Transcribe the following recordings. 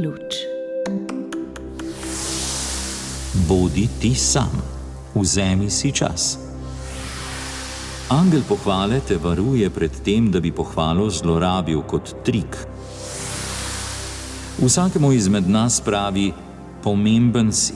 in luč. Bodi ti sam, vzemi si čas. Angel pohvale te varuje pred tem, da bi pohvalo zlorabil kot trik. Vsakemu izmed nas pravi: pomemben si.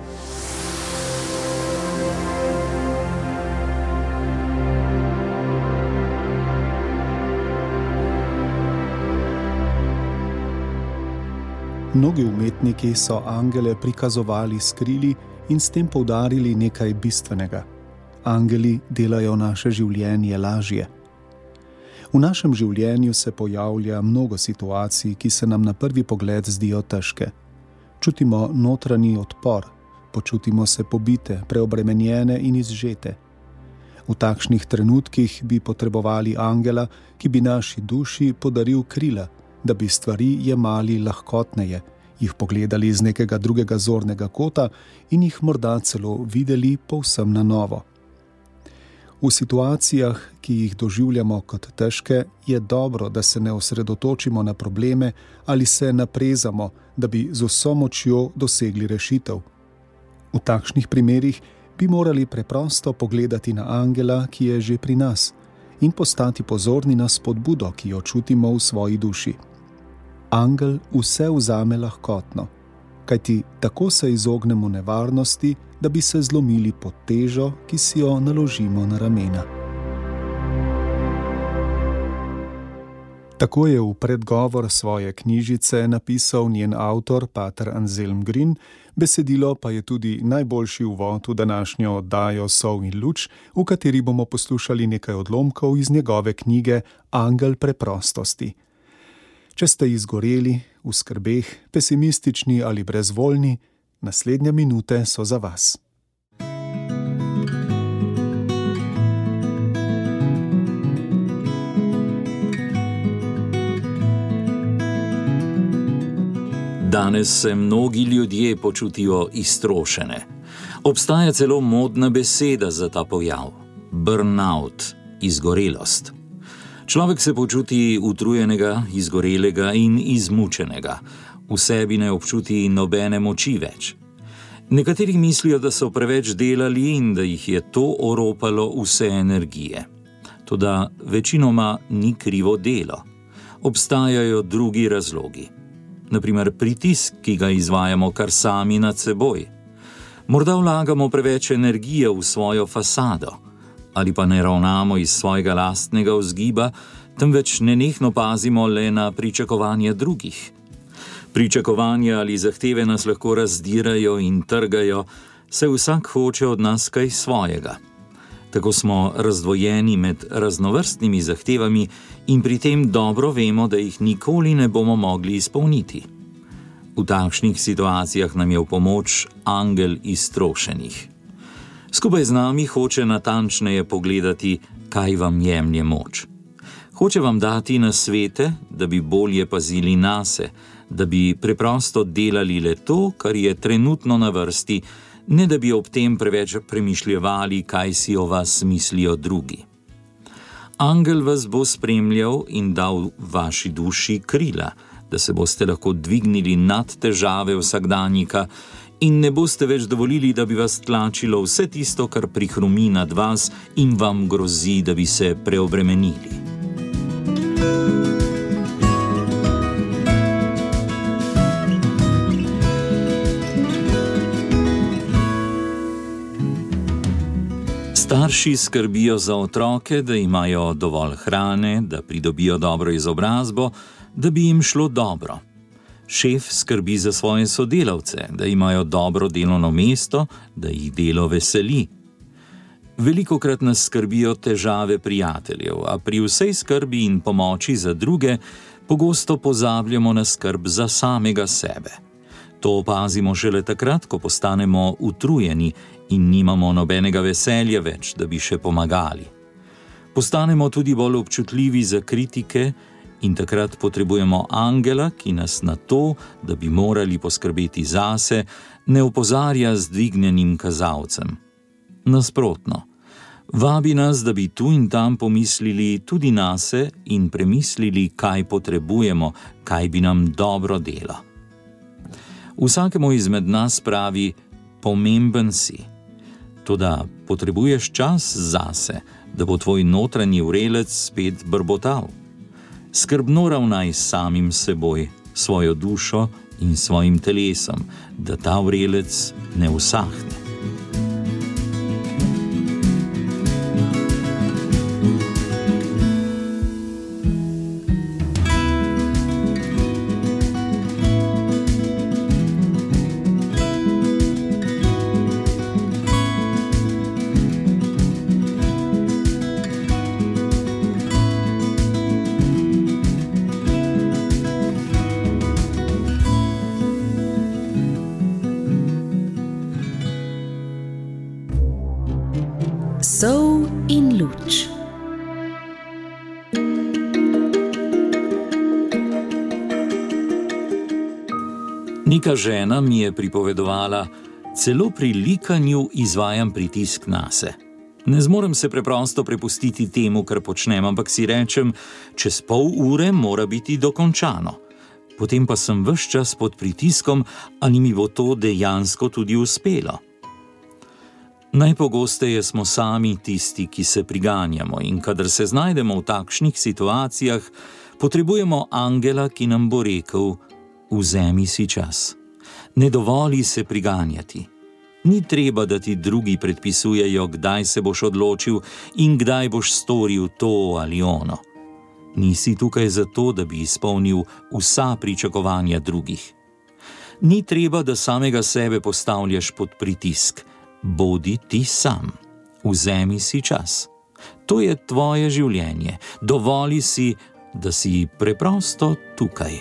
Mnogi umetniki so angele prikazovali s krili in s tem poudarili nekaj bistvenega. Angeli delajo naše življenje lažje. V našem življenju se pojavlja mnogo situacij, ki se nam na prvi pogled zdijo težke. Čutimo notranji odpor, počutimo se pobite, preobremenjene in izžete. V takšnih trenutkih bi potrebovali angela, ki bi naši duši podaril krila, da bi stvari jemali lahkotneje, jih pogledali z nekega drugega zornega kota in jih morda celo videli povsem na novo. V situacijah, ki jih doživljamo kot težke, je dobro, da se ne osredotočimo na probleme ali se naprezamo, da bi z vso močjo dosegli rešitev. V takšnih primerih bi morali preprosto pogledati na angela, ki je že pri nas, in postati pozorni na spodbudo, ki jo čutimo v svoji duši. Angel vse vzame lahkotno, kajti tako se izognemo nevarnosti, da bi se zlomili pod težo, ki si jo naložimo na ramena. Tako je v predgovor svoje knjižice napisal njen avtor, pater Anselm Green, besedilo pa je tudi najboljši uvod v današnjo oddajo Sol in luč, v kateri bomo poslušali nekaj odlomkov iz njegove knjige Angel preprostosti. Če ste izgoreli, v skrbeh, pesimistični ali brezvoljni, naslednje minute so za vas. Danes se mnogi ljudje počutijo iztrošene. Obstaja celo modna beseda za ta pojav: burnout, izgorelost. Človek se počuti utrujenega, izgorelega in izmučenega. V sebi ne občuti nobene moči več. Nekateri mislijo, da so preveč delali in da jih je to oropalo vse energije. Toda večinoma ni krivo delo. Obstajajo drugi razlogi. Naprimer pritisk, ki ga izvajamo kar sami nad seboj. Morda vlagamo preveč energije v svojo fasado. Ali pa ne ravnamo iz svojega lastnega vzgiba, temveč nenehno pazimo le na pričakovanja drugih. Pričakovanja ali zahteve nas lahko razdirajo in trgajo, saj vsak hoče od nas kaj svojega. Tako smo razdvojeni med raznovrstnimi zahtevami in pri tem dobro vemo, da jih nikoli ne bomo mogli izpolniti. V takšnih situacijah nam je v pomoč angel iztrošenih. Skupaj z nami hoče natančneje pogledati, kaj vam jemlje moč. Hoče vam dati nasvete, da bi bolje pazili nase, da bi preprosto delali le to, kar je trenutno na vrsti, ne da bi ob tem preveč premišljevali, kaj si o vas mislijo drugi. Angel vas bo spremljal in dal vaši duši krila, da se boste lahko dvignili nad težave vsakdanjika in ne boste več dovolili, da bi vas tlačilo vse tisto, kar prihrumi nad vas in vam grozi, da bi se preobremenili. Starši skrbijo za otroke, da imajo dovolj hrane, da pridobijo dobro izobrazbo, da bi jim šlo dobro. Šef skrbi za svoje sodelavce, da imajo dobro delovno mesto, da jih delo veseli. Velikokrat nas skrbijo težave prijateljev, a pri vsej skrbi in pomoči za druge pogosto pozabljamo na skrb za samega sebe. To opazimo šele takrat, ko postanemo utrujeni in nimamo nobenega veselja več, da bi še pomagali. Postanemo tudi bolj občutljivi za kritike in takrat potrebujemo angela, ki nas na to, da bi morali poskrbeti zase, ne opozarja z dvignjenim kazalcem. Nasprotno, vabi nas, da bi tu in tam pomislili tudi nase in premislili, kaj potrebujemo, kaj bi nam dobro delo. Vsakemu izmed nas pravi: pomemben si. Toda potrebuješ čas zase, da bo tvoj notranji vrelec spet brbotal. Skrbno ravnaj s samim seboj, svojo dušo in svojim telesom, da ta vrelec ne usahne. Sol in luč. Neka žena mi je pripovedovala: celo pri likanju izvajam pritisk nase. Ne zmorem se preprosto prepustiti temu, kar počnem, ampak si rečem, čez pol ure mora biti dokončano. Potem pa sem ves čas pod pritiskom, ali mi bo to dejansko tudi uspelo. Najpogosteje smo sami tisti, ki se priganjamo, in kadar se znajdemo v takšnih situacijah, potrebujemo angela, ki nam bo rekel: vzemi si čas. Ne dovoli se priganjati. Ni treba, da ti drugi predpisujejo, kdaj se boš odločil in kdaj boš storil to ali ono. Nisi tukaj zato, da bi izpolnil vsa pričakovanja drugih. Ni treba, da samega sebe postavljaš pod pritisk. Bodi ti sam. Vzemi si čas. To je tvoje življenje. Dovoli si, da si preprosto tukaj.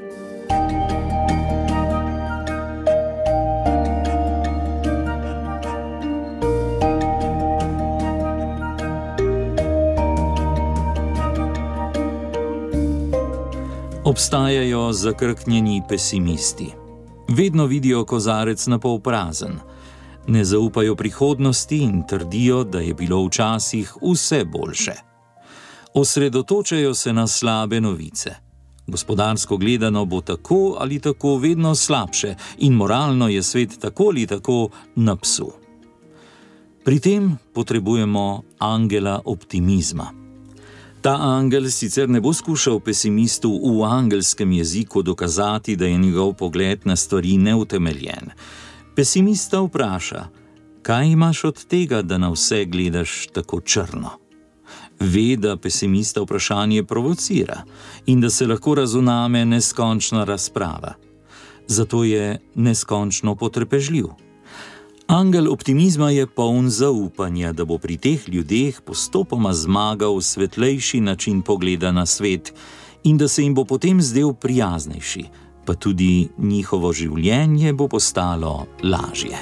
Obstajajo zakrknjeni pesimisti. Vedno vidijo kozarec na pol prazen. Ne zaupajo prihodnosti in trdijo, da je bilo včasih vse boljše. Osredotočajo se na slabe novice. Gospodarsko gledano bo tako ali tako vedno slabše in moralno je svet tako ali tako na psu. Pri tem potrebujemo angela optimizma. Ta angel sicer ne bo skušal pesimistu v angelskem jeziku dokazati, da je njegov pogled na stvari neutemeljen. Pesimista vpraša: kaj imaš od tega, da na vse gledaš tako črno? Ve, da pesimista vprašanje provocira in da se lahko razuname neskončna razprava. Zato je neskončno potrpežljiv. Angel optimizma je poln zaupanja, da bo pri teh ljudeh postopoma zmagal svetlejši način pogleda na svet in da se jim bo potem zdel prijaznejši, pa tudi njihovo življenje bo postalo lažje.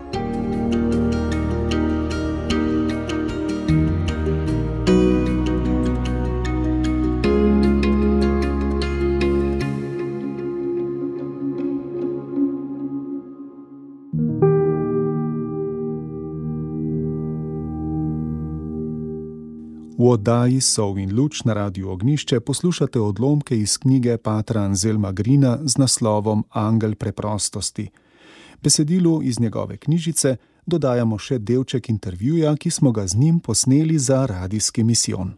V oddaji Sol in luč na Radiu Ognjišče poslušate odlomke iz knjige patra Anselma Grina z naslovom Angel preprostosti. Besedilu iz njegove knjižice dodajamo še delček intervjuja, ki smo ga z njim posneli za radijski misijon.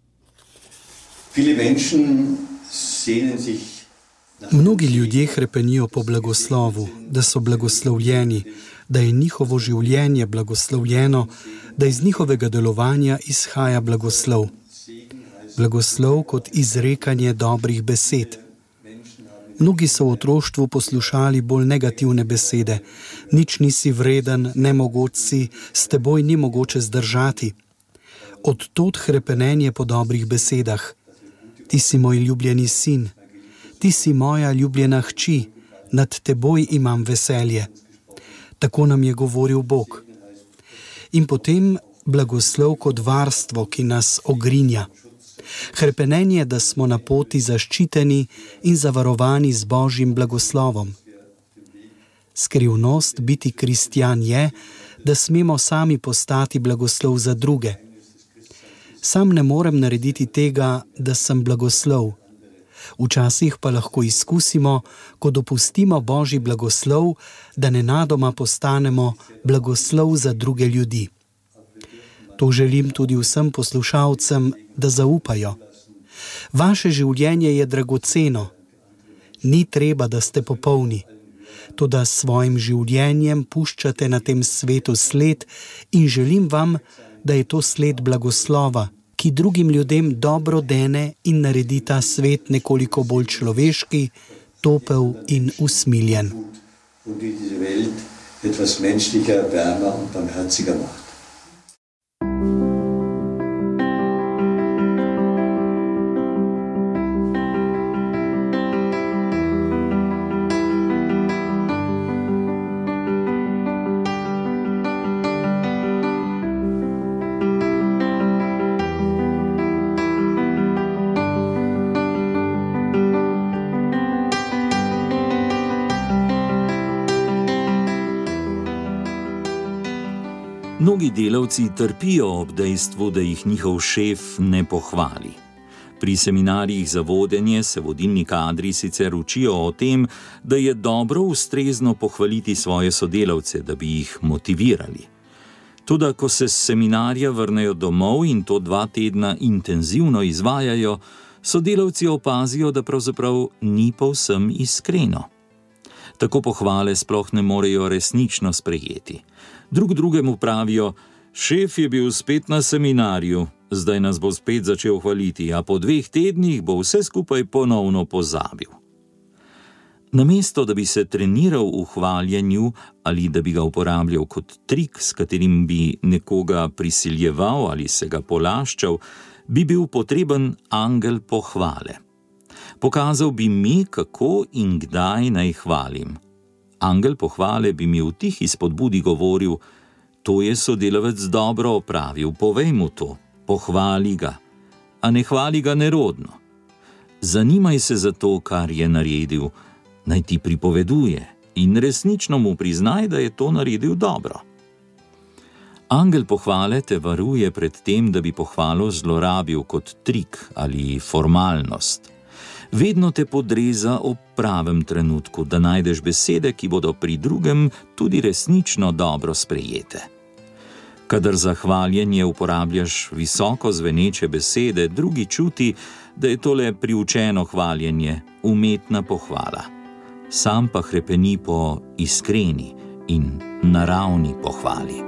Mnogi ljudje hrepenijo po blagoslovu, da so blagoslovljeni, da je njihovo življenje blagoslovljeno, da iz njihovega delovanja izhaja blagoslov. Blagoslov kot izrekanje dobrih besed. Mnogi so v otroštvu poslušali bolj negativne besede. Nič nisi vreden, nemogoč si, s teboj ni mogoče zdržati. Od tod hrepenenje po dobrih besedah. Ti si moj ljubljeni sin. Ti si moja ljubljena hči. Nad teboj imam veselje. Tako nam je govoril Bog. In potem blagoslov kot varstvo, ki nas ogrinja. Hrepenenje, da smo na poti zaščiteni in zavarovani z Božjim blagoslovom. Skrivnost biti kristjan je, da smemo sami postati blagoslov za druge. Sam ne morem narediti tega, da sem blagoslov. Včasih pa lahko izkusimo, ko dopustimo Božji blagoslov, da nenadoma postanemo blagoslov za druge ljudi. To želim tudi vsem poslušalcem, da zaupajo. Vaše življenje je dragoceno. Ni treba, da ste popolni. Toda s svojim življenjem puščate na tem svetu sled in želim vam, da je to sled blagoslova, ki drugim ljudem dobro dene in naredi ta svet nekoliko bolj človeški, topel in usmiljen. Mnogi delavci trpijo ob dejstvu, da jih njihov šef ne pohvali. Pri seminarjih za vodenje se vodilni kadri sicer učijo o tem, da je dobro ustrezno pohvaliti svoje sodelavce, da bi jih motivirali. Toda, ko se s seminarja vrnejo domov in to 2 tedna intenzivno izvajajo, sodelavci opazijo, da pravzaprav ni povsem iskreno. Tako pohvale sploh ne morejo resnično sprejeti. Drug drugemu pravijo: šef je bil spet na seminarju, zdaj nas bo spet začel hvaliti, a po 2 tednih bo vse skupaj ponovno pozabil. Namesto, da bi se treniral v hvaljenju ali da bi ga uporabljal kot trik, s katerim bi nekoga prisiljeval ali se ga polaščal, bi bil potreben angel pohvale. Pokazal bi mi, kako in kdaj naj hvalim. Angel pohvale bi mi v tihi spodbudi govoril: to je sodelavec dobro opravil, povej mu to, pohvali ga, a ne hvali ga nerodno. Zanimaj se za to, kar je naredil, naj ti pripoveduje in resnično mu priznaj, da je to naredil dobro. Angel pohvale te varuje pred tem, da bi pohvalo zlorabil kot trik ali formalnost. Vedno te podreza ob pravem trenutku, da najdeš besede, ki bodo pri drugem tudi resnično dobro sprejete. Kadar za hvaljenje uporabljaš visoko zveneče besede, drugi čuti, da je to le priučeno hvaljenje, umetna pohvala. Sam pa hrepeni po iskreni in naravni pohvali.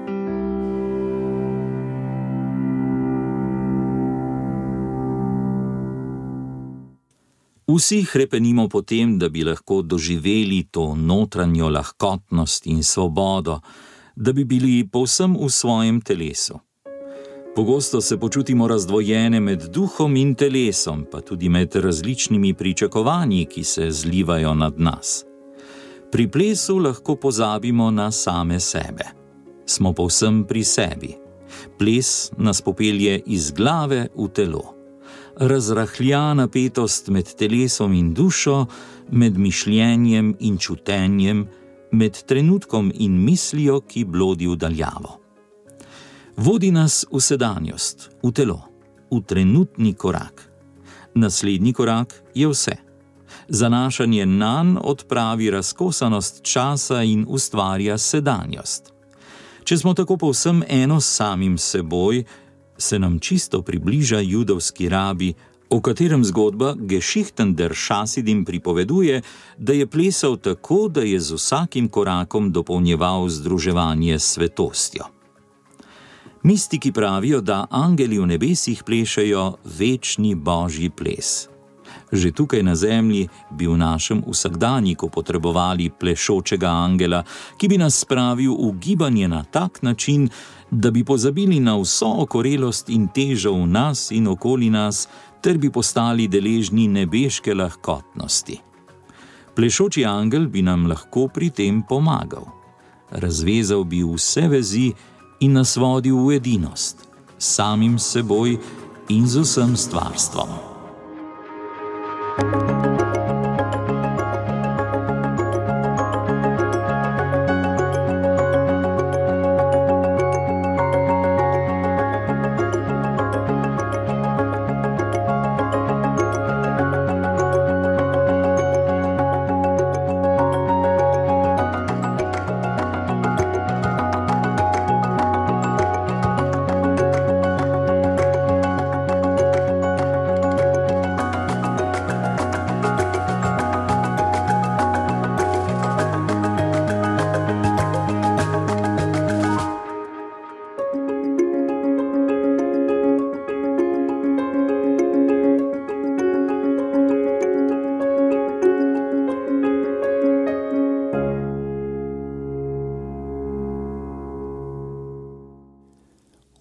Vsi hrepenimo po tem, da bi lahko doživeli to notranjo lahkotnost in svobodo, da bi bili povsem v svojem telesu. Pogosto se počutimo razdvojene med duhom in telesom, pa tudi med različnimi pričakovanji, ki se zlivajo nad nas. Pri plesu lahko pozabimo na same sebe. Smo povsem pri sebi. Ples nas popelje iz glave v telo. Razrahlja napetost med telesom in dušo, med mišljenjem in čutenjem, med trenutkom in mislijo, ki blodi v daljavo. Vodi nas v sedanjost, v telo, v trenutni korak. Naslednji korak je vse. Zanašanje nanj odpravi razkosanost časa in ustvarja sedanjost. Če smo tako povsem eno s samim seboj, se nam čisto približa judovski rabi, o katerem zgodba Geschichten der Chassidim pripoveduje, da je plesal tako, da je z vsakim korakom dopolnjeval združevanje s svetostjo. Mistiki pravijo, da angeli v nebesih plešejo večni božji ples. Že tukaj na zemlji bi v našem vsakdanjiku potrebovali plešočega angela, ki bi nas spravil v gibanje na tak način, da bi pozabili na vso okorelost in težo v nas in okoli nas, ter bi postali deležni nebeške lahkotnosti. Plešoči angel bi nam lahko pri tem pomagal. Razvezal bi vse vezi in nas vodil v edinost, s samim seboj in z vsem stvarstvom.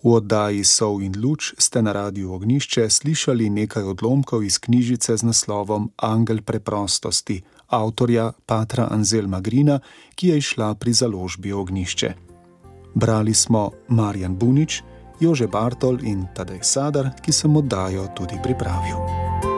V oddaji Sol in luč ste na Radiu Ognjišče slišali nekaj odlomkov iz knjižice z naslovom Angel preprostosti, avtorja patra Anselma Grina, ki je izšla pri založbi Ognjišče. Brali smo Marjan Bunič, Jože Bartol in Tadej Sadar, ki sem oddajo tudi pripravil.